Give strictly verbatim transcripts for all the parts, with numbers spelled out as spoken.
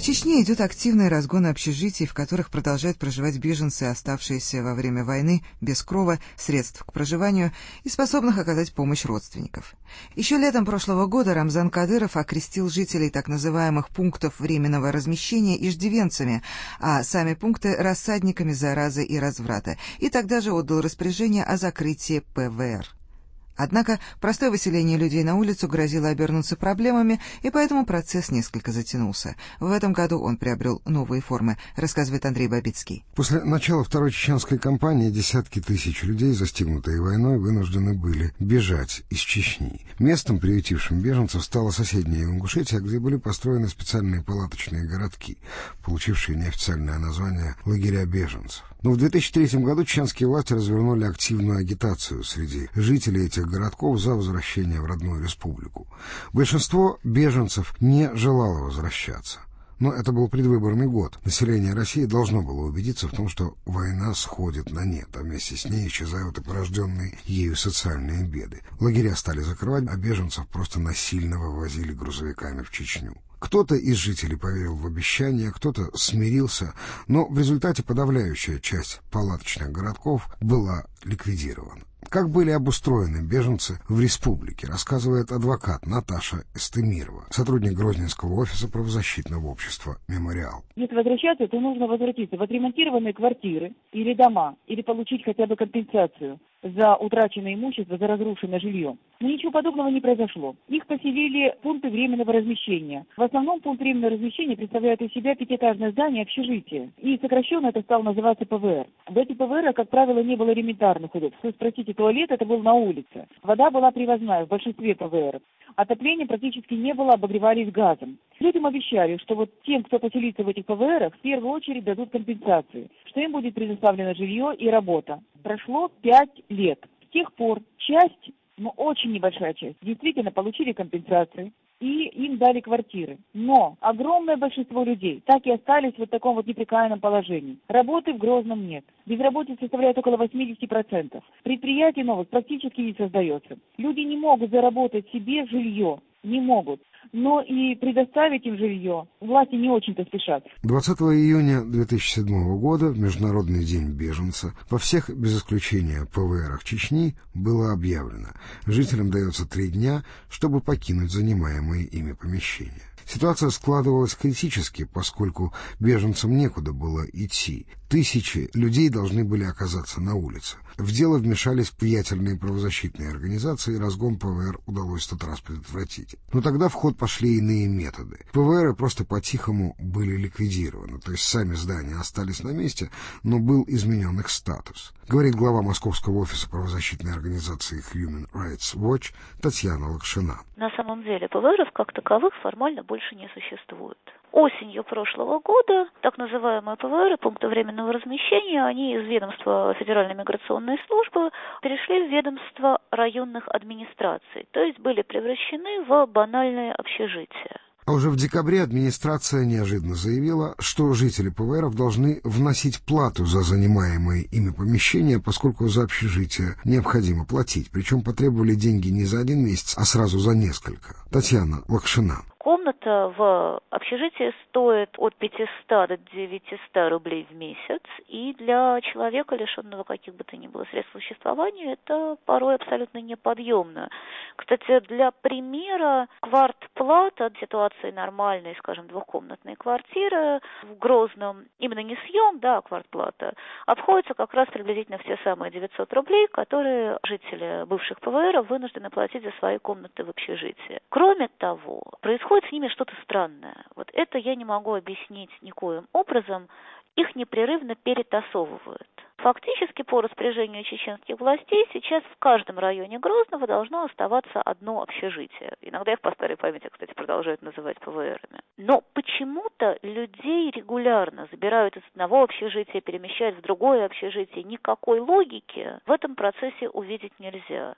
Чечне идет активный разгон общежитий, в которых продолжают проживать беженцы, оставшиеся во время войны без крова, средств к проживанию и способных оказать помощь родственников. Еще летом прошлого года Рамзан Кадыров окрестил жителей так называемых пунктов временного размещения иждивенцами, а сами пункты — рассадниками заразы и разврата, и тогда же отдал распоряжение о закрытии Пэ Вэ Эр. Однако простое выселение людей на улицу грозило обернуться проблемами, и поэтому процесс несколько затянулся. В этом году он приобрел новые формы, рассказывает Андрей Бабицкий. После начала второй чеченской кампании десятки тысяч людей, застигнутые войной, вынуждены были бежать из Чечни. Местом, приютившим беженцев, стала соседняя Ингушетия, где были построены специальные палаточные городки, получившие неофициальное название «лагеря беженцев». Но в две тысячи третьем году чеченские власти развернули активную агитацию среди жителей этих городков за возвращение в родную республику. Большинство беженцев не желало возвращаться. Но это был предвыборный год. Население России должно было убедиться в том, что война сходит на нет, а вместе с ней исчезают и порожденные ею социальные беды. Лагеря стали закрывать, а беженцев просто насильно вывозили грузовиками в Чечню. Кто-то из жителей поверил в обещания, кто-то смирился, но в результате подавляющая часть палаточных городков была ликвидирована. Как были обустроены беженцы в республике, рассказывает адвокат Наташа Эстемирова, сотрудник Грозненского офиса правозащитного общества «Мемориал». Если возвращаться, то нужно возвратиться в отремонтированные квартиры или дома, или получить хотя бы компенсацию за утраченное имущество, за разрушенное жилье. Но ничего подобного не произошло. Их поселили в пункты временного размещения. В основном пункт временного размещения представляет из себя пятиэтажное здание общежития. И сокращенно это стало называться Пэ Вэ Эр. В эти Пэ Вэ Эр, как правило, не было элементарных удобств. Вы спросите, туалет это был на улице. Вода была привозная в большинстве Пэ Вэ Эр. Отопления практически не было, обогревались газом. Людям обещали, что вот тем, кто поселится в этих Пэ Вэ Эрах, в первую очередь дадут компенсации, что им будет предоставлено жилье и работа. Прошло пять лет. С тех пор часть, ну очень небольшая часть, действительно получили компенсации и им дали квартиры. Но огромное большинство людей так и остались в вот таком вот неприкаянном положении. Работы в Грозном нет. Безработица составляет около восемьдесят процентов. Предприятий новых практически не создается. Люди не могут заработать себе жилье. Не могут. Но и предоставить им жилье власти не очень-то спешат. двадцатого июня две тысячи седьмого года, в Международный день беженца, во всех, без исключения Пэ Вэ Эрах Чечни, было объявлено: жителям дается три дня, чтобы покинуть занимаемые ими помещения. Ситуация складывалась критически, поскольку беженцам некуда было идти. Тысячи людей должны были оказаться на улице. В дело вмешались влиятельные правозащитные организации, и разгон Пэ Вэ Эр удалось в тот раз предотвратить. Но тогда в ход пошли иные методы. Пэ Вэ Эры просто по-тихому были ликвидированы, то есть сами здания остались на месте, но был изменен их статус. Говорит глава московского офиса правозащитной организации Human Rights Watch Татьяна Лакшина. На самом деле Пэ Вэ Эров как таковых формально больше не существует. Осенью прошлого года так называемые Пэ Вэ Эры, пункты временного размещения, они из ведомства Федеральной миграционной службы перешли в ведомство районных администраций, то есть были превращены в банальные общежития. А уже в декабре администрация неожиданно заявила, что жители Пэ Вэ Эров должны вносить плату за занимаемые ими помещения, поскольку за общежитие необходимо платить. Причем потребовали деньги не за один месяц, а сразу за несколько. Татьяна Лакшина. Комната в общежитии стоит от пятисот до девятисот рублей в месяц, и для человека, лишенного каких бы то ни было средств к существованию, это порой абсолютно неподъемно. Кстати, для примера, квартплата от ситуации нормальной, скажем, двухкомнатной квартиры в Грозном, именно не съем, да, а квартплата, обходится как раз приблизительно в те самые девятьсот рублей, которые жители бывших Пэ Вэ Эров вынуждены платить за свои комнаты в общежитии. Кроме того, происходит с ними что-то странное. Вот это я не могу объяснить никоим образом. Их непрерывно перетасовывают. Фактически, по распоряжению чеченских властей, сейчас в каждом районе Грозного должно оставаться одно общежитие. Иногда их по старой памяти, кстати, продолжают называть Пэ Вэ Эрами. Но почему-то людей регулярно забирают из одного общежития, перемещают в другое общежитие. Никакой логики в этом процессе увидеть нельзя.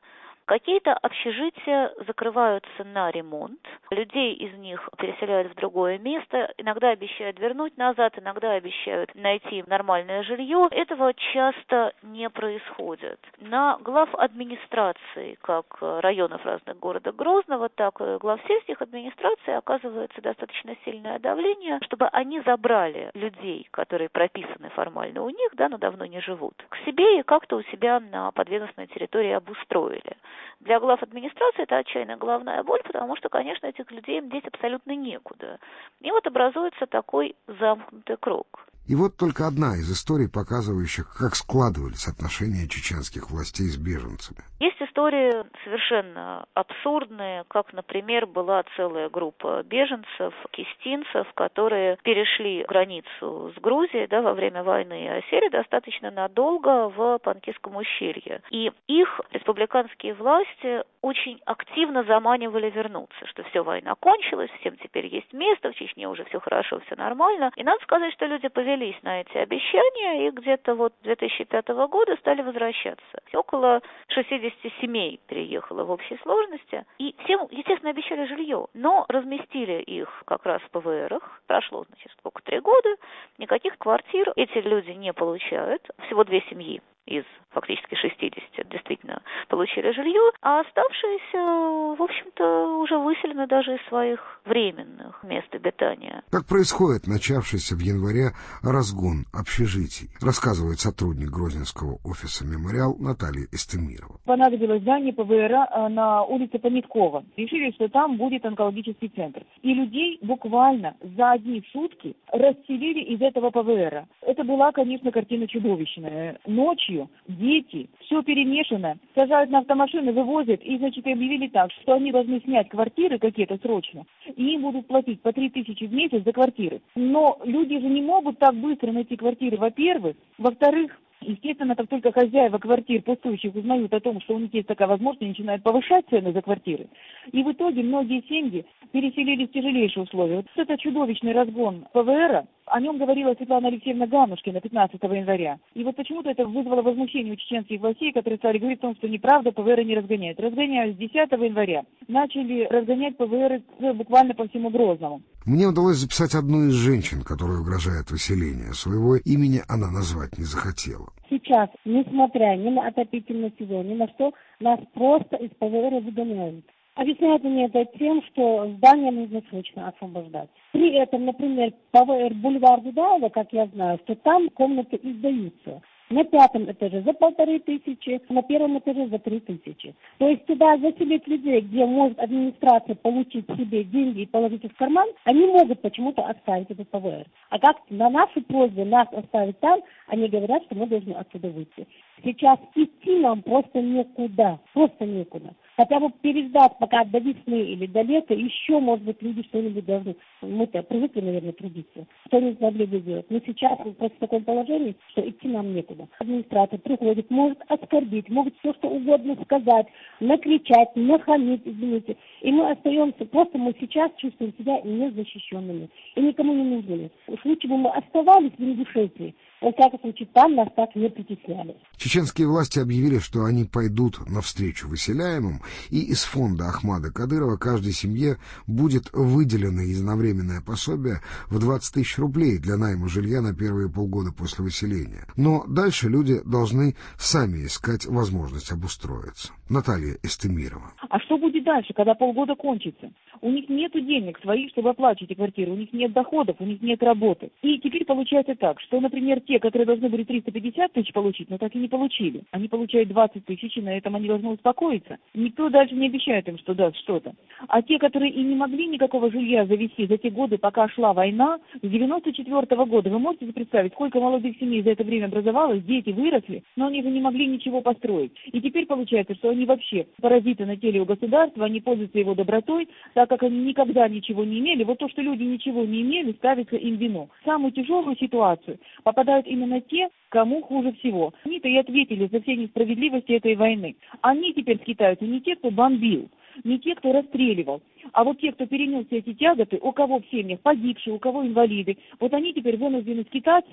Какие-то общежития закрываются на ремонт, людей из них переселяют в другое место, иногда обещают вернуть назад, иногда обещают найти нормальное жилье. Этого часто не происходит. На глав администрации, как районов разных города Грозного, так и глав сельских администраций оказывается достаточно сильное давление, чтобы они забрали людей, которые прописаны формально у них, да, но давно не живут, к себе и как-то у себя на подведомственной территории обустроили. Для глав администрации это отчаянно главная боль, потому что, конечно, этих людей им деть абсолютно некуда. И вот образуется такой замкнутый круг. И вот только одна из историй, показывающих, как складывались отношения чеченских властей с беженцами. Есть истории совершенно абсурдные, как, например, была целая группа беженцев, кистинцев, которые перешли границу с Грузией, да, во время войны и осели достаточно надолго в Панкисском ущелье. И их республиканские власти очень активно заманивали вернуться, что все, война кончилась, всем теперь есть место, в Чечне уже все хорошо, все нормально. И надо сказать, что люди повелись на эти обещания и где-то вот две тысячи пятого года стали возвращаться. Около шестьдесят семей переехало в общей сложности. И всем, естественно, обещали жилье, но разместили их как раз в ПВРах. Прошло, значит, сколько, три года, никаких квартир эти люди не получают. Всего две семьи из фактически шестидесяти действительно получили жилье, а оставшиеся, в общем-то, уже выселены даже из своих временных мест обитания. Как происходит начавшийся в январе разгон общежитий, рассказывает сотрудник Грозненского офиса «Мемориал» Наталья Истемирова. Понадобилось здание ПВР на улице Помиткова. Решили, что там будет онкологический центр. И людей буквально за одни сутки расселили из этого ПВР. Это была, конечно, картина чудовищная. Ночью дети, все перемешано, сажают на автомашины, вывозят, и, значит, объявили так, что они должны снять квартиры какие-то срочно, и им будут платить по три тысячи в месяц за квартиры. Но люди же не могут так быстро найти квартиры, во-первых. Во-вторых, естественно, как только хозяева квартир пустующих узнают о том, что у них есть такая возможность, начинают повышать цены за квартиры. И в итоге многие семьи переселились в тяжелейшие условия. Вот это чудовищный разгон ПВРа, о нем говорила Светлана Алексеевна Ганушкина пятнадцатого января. И вот почему-то это вызвало возмущение у чеченских властей, которые стали говорить о том, что неправда, ПВР не разгоняют. Разгоняют с десятого января. Начали разгонять ПВР буквально по всему Грозному. Мне удалось записать одну из женщин, которой угрожает выселение. Своего имени она назвать не захотела. Сейчас, несмотря ни на отопительный сезон, ни на что, нас просто из ПВР выгоняют. Объясняют мне это тем, что здание нужно срочно освобождать. При этом, например, ПВР Бульвар Дудаева, как я знаю, что там комнаты издаются. На пятом этаже за полторы тысячи, на первом этаже за три тысячи. То есть туда заселить людей, где может администрация получить себе деньги и положить их в карман, они могут почему-то оставить этот ПВР. А как на нашу просьбу нас оставить там, они говорят, что мы должны отсюда выйти. Сейчас идти нам просто некуда, просто некуда. Хотя бы переждать пока до весны или до лета, еще, может быть, люди что-нибудь должны. Мы-то привыкли, наверное, трудиться. Что-нибудь могли бы делать. Но сейчас мы просто в таком положении, что идти нам некуда. Администратор приходит, может оскорбить, может все что угодно сказать, накричать, нахамить, извините. И мы остаемся, просто мы сейчас чувствуем себя незащищенными. И никому не нужны. Уж лучше бы мы оставались в ингушетии. Во всяком случае, там нас так не притесняли. Чеченские власти объявили, что они пойдут навстречу выселяемым, и из фонда Ахмада Кадырова каждой семье будет выделено единовременное пособие в двадцать тысяч рублей для найма жилья на первые полгода после выселения. Но дальше люди должны сами искать возможность обустроиться. Наталья Истемирова. А что будет дальше, когда полгода кончится? У них нет денег своих, чтобы оплачивать квартиру, у них нет доходов, у них нет работы. И теперь получается так, что, например, те, которые должны были триста пятьдесят тысяч получить, но так и не получили. Они получают двадцать тысяч, и на этом они должны успокоиться. Никто дальше не обещает им, что даст что-то. А те, которые и не могли никакого жилья завести за те годы, пока шла война, с девяносто четвёртого года, вы можете представить, сколько молодых семей за это время образовалось, дети выросли, но они же не могли ничего построить. И теперь получается, что они вообще паразиты на теле у государства, они пользуются его добротой, так как они никогда ничего не имели. Вот то, что люди ничего не имели, ставится им вину. В самую тяжелую ситуацию попадают именно те, кому хуже всего. Они-то и ответили за все несправедливости этой войны. Они теперь скитаются не те, кто бомбил, не те, кто расстреливал, а вот те, кто перенес все эти тяготы, у кого в семьях погибшие, у кого инвалиды, вот они теперь вынуждены скитаться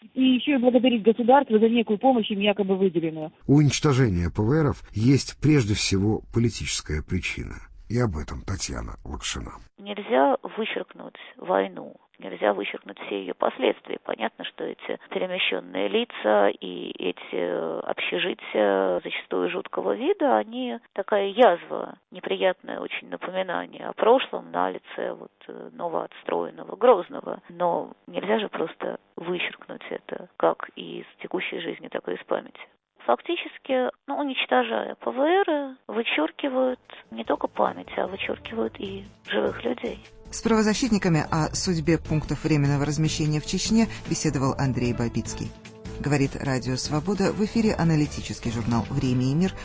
и еще и благодарить государство за некую помощь им якобы выделенную. У уничтожения ПВРов есть прежде всего политическая причина. И об этом Татьяна Лакшина. Нельзя вычеркнуть войну, нельзя вычеркнуть все ее последствия. Понятно, что эти перемещенные лица и эти общежития зачастую жуткого вида, они такая язва, неприятное очень напоминание о прошлом на лице вот новоотстроенного Грозного. Но нельзя же просто вычеркнуть это как из текущей жизни, так и из памяти. Фактически, ну, уничтожая ПВРы, вычеркивают не только память, а вычеркивают и живых людей. С правозащитниками о судьбе пунктов временного размещения в Чечне беседовал Андрей Бабицкий. Говорит Радио Свобода, в эфире аналитический журнал «Время и мир».